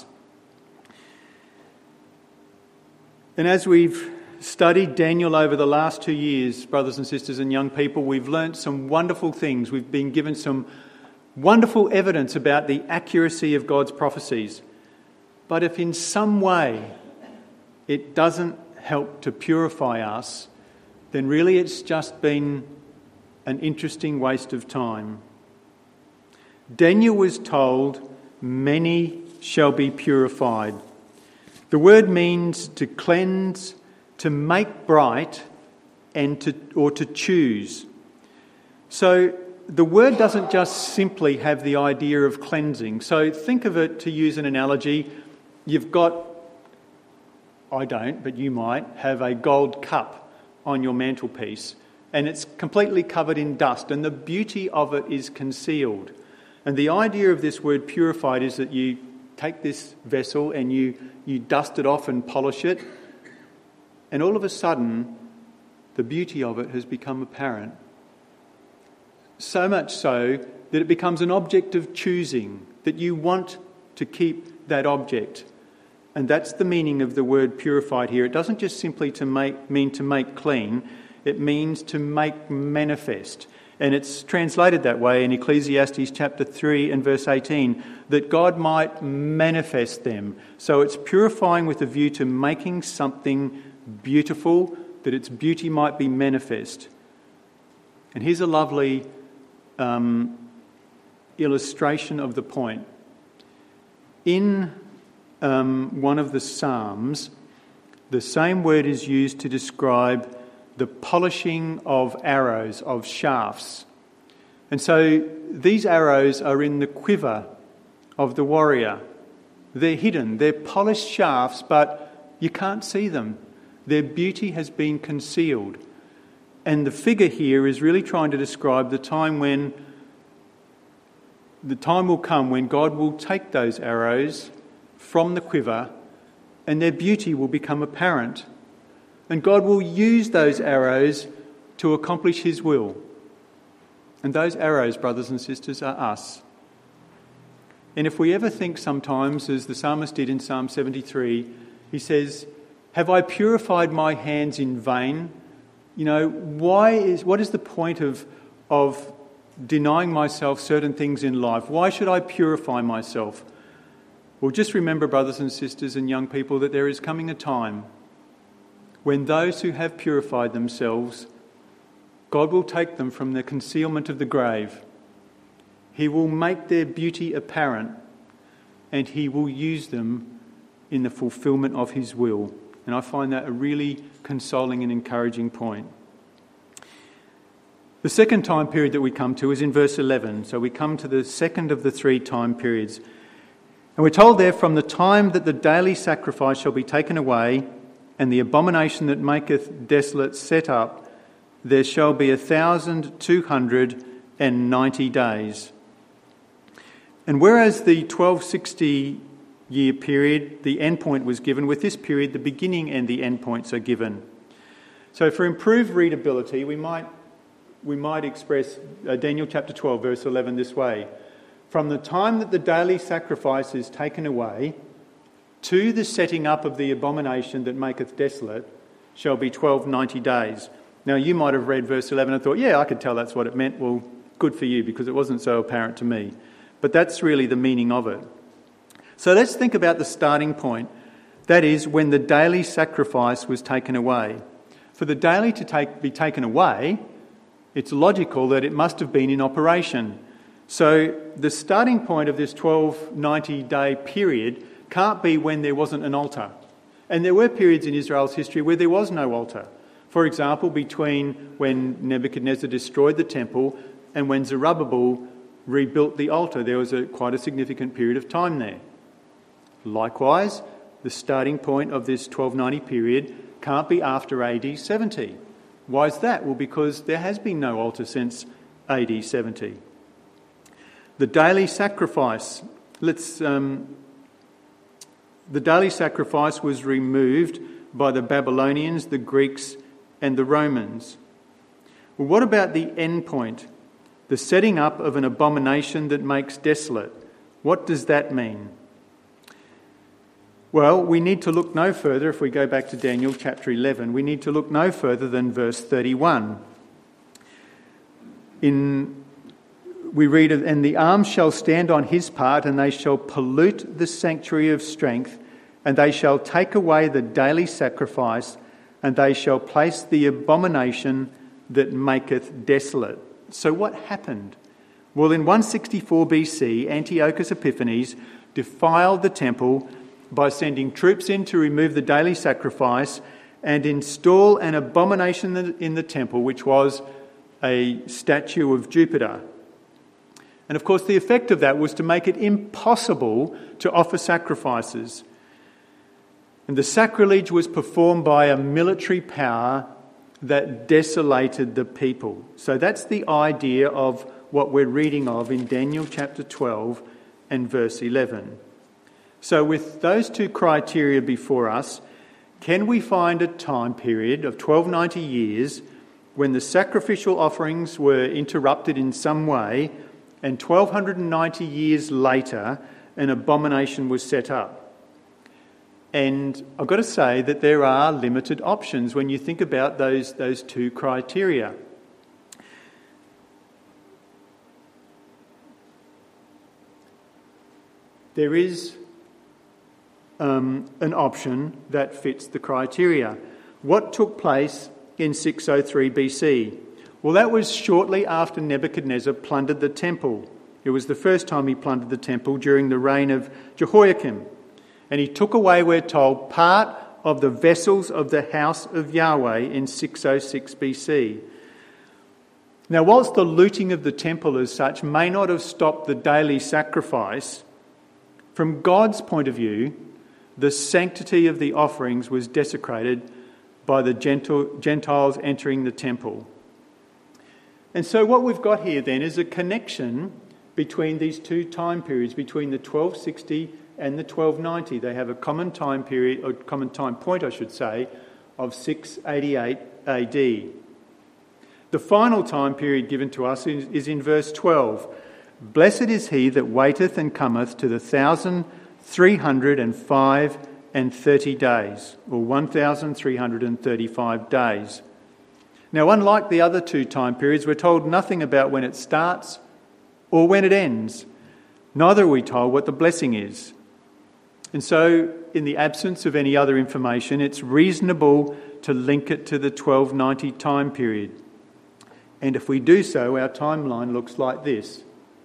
And as we've studied Daniel over the last 2 years, brothers and sisters and young people, we've learnt some wonderful things. We've been given some wonderful evidence about the accuracy of God's prophecies. But if in some way it doesn't help to purify us, then really it's just been an interesting waste of time. Daniel was told, many shall be purified. The word means to cleanse, to make bright, and to choose. So the word doesn't just simply have the idea of cleansing. So think of it, to use an analogy, you've got, I don't, but you might, have a gold cup on your mantelpiece, and it's completely covered in dust, and the beauty of it is concealed. And the idea of this word purified is that you take this vessel and you dust it off and polish it, and all of a sudden the beauty of it has become apparent. So much so that it becomes an object of choosing, that you want to keep that object. And that's the meaning of the word purified here. It doesn't just simply mean to make clean, it means to make manifest. And it's translated that way in Ecclesiastes chapter 3 and verse 18, that God might manifest them. So it's purifying with a view to making something beautiful, that its beauty might be manifest. And here's a lovely illustration of the point. In one of the Psalms, the same word is used to describe the polishing of arrows, of shafts. And so these arrows are in the quiver of the warrior. They're hidden, they're polished shafts, but you can't see them. Their beauty has been concealed. And the figure here is really trying to describe the time will come when God will take those arrows from the quiver and their beauty will become apparent. And God will use those arrows to accomplish his will. And those arrows, brothers and sisters, are us. And if we ever think sometimes, as the psalmist did in Psalm 73, he says, "Have I purified my hands in vain?" You know, what is the point of denying myself certain things in life? Why should I purify myself? Well, just remember, brothers and sisters and young people, that there is coming a time when those who have purified themselves, God will take them from the concealment of the grave. He will make their beauty apparent, and he will use them in the fulfilment of his will. And I find that a really consoling and encouraging point. The second time period that we come to is in verse 11. So we come to the second of the three time periods. And we're told there, "From the time that the daily sacrifice shall be taken away, and the abomination that maketh desolate set up, there shall be 1,290 days." And whereas the 1260-year period, the end point was given, with this period the beginning and the end points are given. So for improved readability, we might express Daniel chapter 12 verse 11 this way: "From the time that the daily sacrifice is taken away, to the setting up of the abomination that maketh desolate shall be 1290 days. Now you might have read verse 11 and thought, yeah, I could tell that's what it meant. Well, good for you, because it wasn't so apparent to me. But that's really the meaning of it. So let's think about the starting point. That is, when the daily sacrifice was taken away. For the daily to be taken away, it's logical that it must have been in operation. So the starting point of this 1290-day period can't be when there wasn't an altar. And there were periods in Israel's history where there was no altar. For example, between when Nebuchadnezzar destroyed the temple and when Zerubbabel rebuilt the altar, there was quite a significant period of time there. Likewise, the starting point of this 1290 period can't be after AD 70. Why is that? Well, because there has been no altar since AD 70. The daily sacrifice. The daily sacrifice was removed by the Babylonians, the Greeks, and the Romans. Well, what about the end point? The setting up of an abomination that makes desolate. What does that mean? Well, we need to look no further. If we go back to Daniel chapter 11, we need to look no further than verse 31. We read, "And the arms shall stand on his part, and they shall pollute the sanctuary of strength, and they shall take away the daily sacrifice, and they shall place the abomination that maketh desolate." So what happened? Well, in 164 BC, Antiochus Epiphanes defiled the temple by sending troops in to remove the daily sacrifice and install an abomination in the temple, which was a statue of Jupiter. And of course, the effect of that was to make it impossible to offer sacrifices. And the sacrilege was performed by a military power that desolated the people. So that's the idea of what we're reading of in Daniel chapter 12 and verse 11. So with those two criteria before us, can we find a time period of 1290 years when the sacrificial offerings were interrupted in some way, and 1290 years later an abomination was set up? And I've got to say that there are limited options when you think about those two criteria. there is an option that fits the criteria. What took place in 603 BC? Well, that was shortly after Nebuchadnezzar plundered the temple. It was the first time he plundered the temple during the reign of Jehoiakim. And he took away, we're told, part of the vessels of the house of Yahweh in 606 BC. Now, whilst the looting of the temple as such may not have stopped the daily sacrifice, from God's point of view, the sanctity of the offerings was desecrated by the Gentiles entering the temple. And so what we've got here then is a connection between these two time periods, between the 1260 and the 1290. They have a common time period, or common time point, I should say, of 688 AD. The final time period given to us is in verse 12. Blessed is he that waiteth and cometh to the 1,305 and 30 days, or 1,335 days. Now, unlike the other two time periods, we're told nothing about when it starts or when it ends. Neither are we told what the blessing is. And so, in the absence of any other information, it's reasonable to link it to the 1290 time period. And if we do so, our timeline looks like this.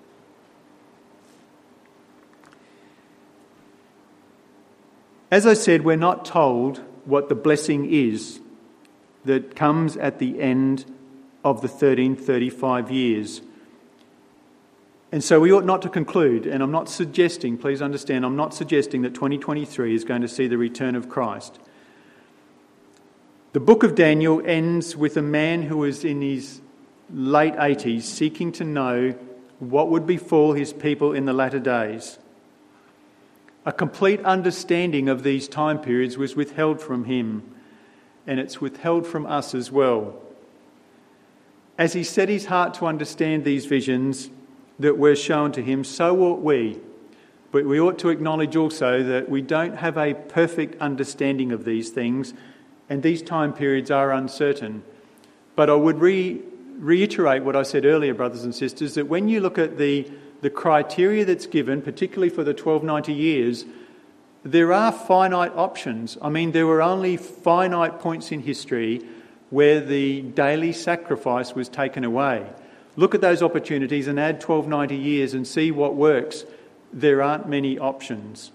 As I said, we're not told what the blessing is that comes at the end of the 1335 years. And so we ought not to conclude, and I'm not suggesting, please understand, I'm not suggesting that 2023 is going to see the return of Christ. The book of Daniel ends with a man who was in his late 80s seeking to know what would befall his people in the latter days. A complete understanding of these time periods was withheld from him, and it's withheld from us as well. As he set his heart to understand these visions that were shown to him, so ought we. But we ought to acknowledge also that we don't have a perfect understanding of these things, and these time periods are uncertain. But I would reiterate what I said earlier, brothers and sisters, that when you look at the criteria that's given, particularly for the 1290 years, there are finite options. I mean, there were only finite points in history where the daily sacrifice was taken away. Look at those opportunities and add 1290 years and see what works. There aren't many options.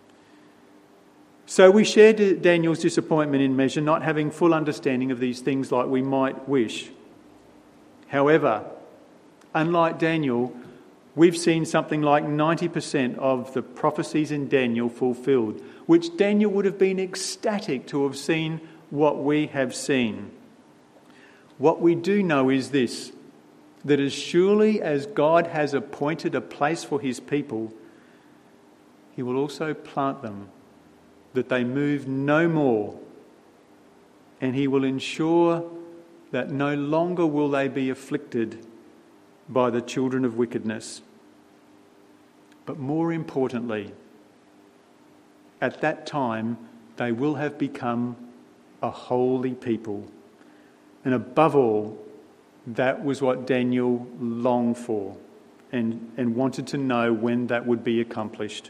So we share Daniel's disappointment in measure, not having full understanding of these things like we might wish. However, unlike Daniel, we've seen something like 90% of the prophecies in Daniel fulfilled, which Daniel would have been ecstatic to have seen what we have seen. What we do know is this, that as surely as God has appointed a place for his people, he will also plant them, that they move no more, and he will ensure that no longer will they be afflicted by the children of wickedness. But more importantly, at that time, they will have become a holy people. And above all, that was what Daniel longed for and wanted to know when that would be accomplished.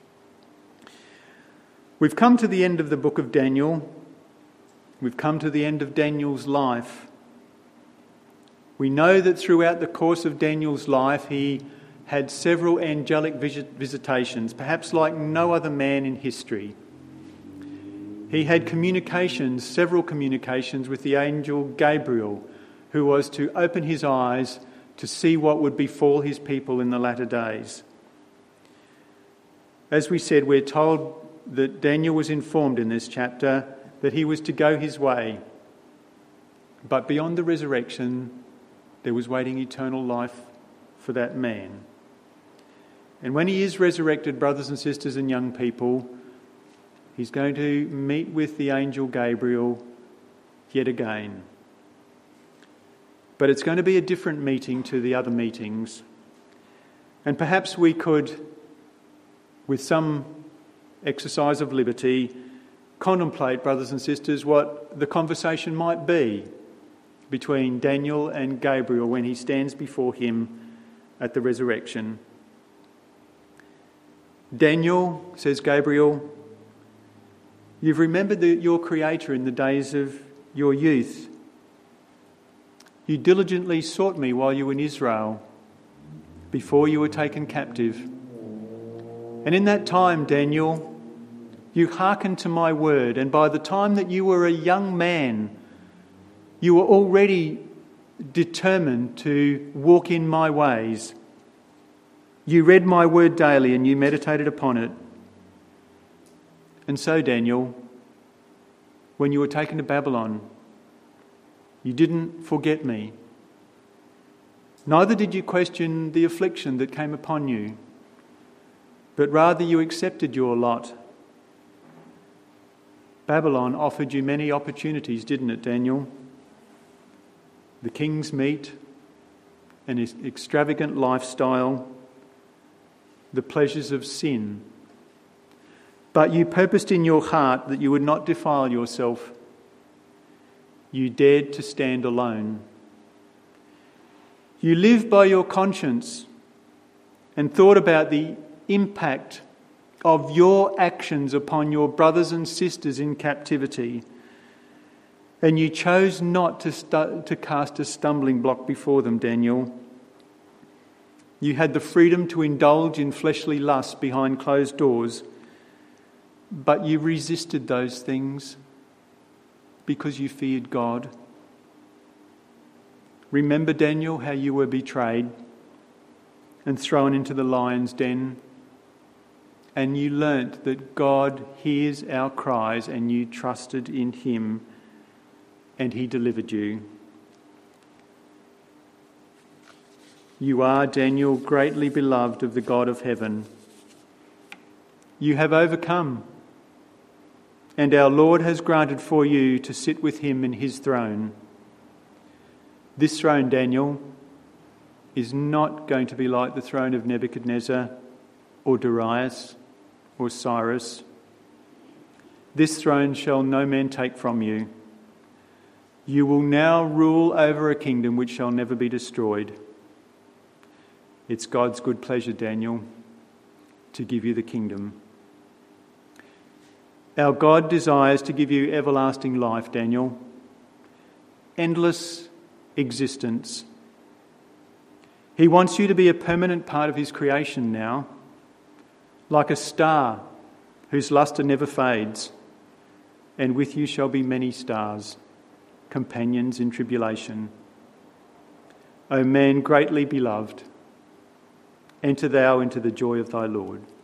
We've come to the end of the book of Daniel. We've come to the end of Daniel's life. We know that throughout the course of Daniel's life, he had several angelic visitations, perhaps like no other man in history. He had several communications with the angel Gabriel, who was to open his eyes to see what would befall his people in the latter days. As we said, we're told that Daniel was informed in this chapter that he was to go his way. But beyond the resurrection, there was waiting eternal life for that man. And when he is resurrected, brothers and sisters and young people, he's going to meet with the angel Gabriel yet again. But it's going to be a different meeting to the other meetings. And perhaps we could, with some exercise of liberty, contemplate, brothers and sisters, what the conversation might be between Daniel and Gabriel when he stands before him at the resurrection. Daniel, says Gabriel, you've remembered your Creator in the days of your youth. You diligently sought me while you were in Israel, before you were taken captive. And in that time, Daniel, you hearkened to my word, and by the time that you were a young man, you were already determined to walk in my ways. You read my word daily and you meditated upon it. And so, Daniel, when you were taken to Babylon, you didn't forget me. Neither did you question the affliction that came upon you, but rather you accepted your lot. Babylon offered you many opportunities, didn't it, Daniel? The king's meat, an extravagant lifestyle, the pleasures of sin. But you purposed in your heart that you would not defile yourself. You dared to stand alone. You lived by your conscience and thought about the impact of your actions upon your brothers and sisters in captivity. And you chose not to cast a stumbling block before them, Daniel. You had the freedom to indulge in fleshly lust behind closed doors, but you resisted those things because you feared God. Remember, Daniel, how you were betrayed and thrown into the lion's den, and you learnt that God hears our cries, and you trusted in him, and he delivered you. You are, Daniel, greatly beloved of the God of heaven. You have overcome, and our Lord has granted for you to sit with him in his throne. This throne, Daniel, is not going to be like the throne of Nebuchadnezzar or Darius or Cyrus. This throne shall no man take from you. You will now rule over a kingdom which shall never be destroyed. It's God's good pleasure, Daniel, to give you the kingdom. Our God desires to give you everlasting life, Daniel. Endless existence. He wants you to be a permanent part of his creation now, like a star whose lustre never fades, and with you shall be many stars, companions in tribulation. O man greatly beloved, enter thou into the joy of thy Lord.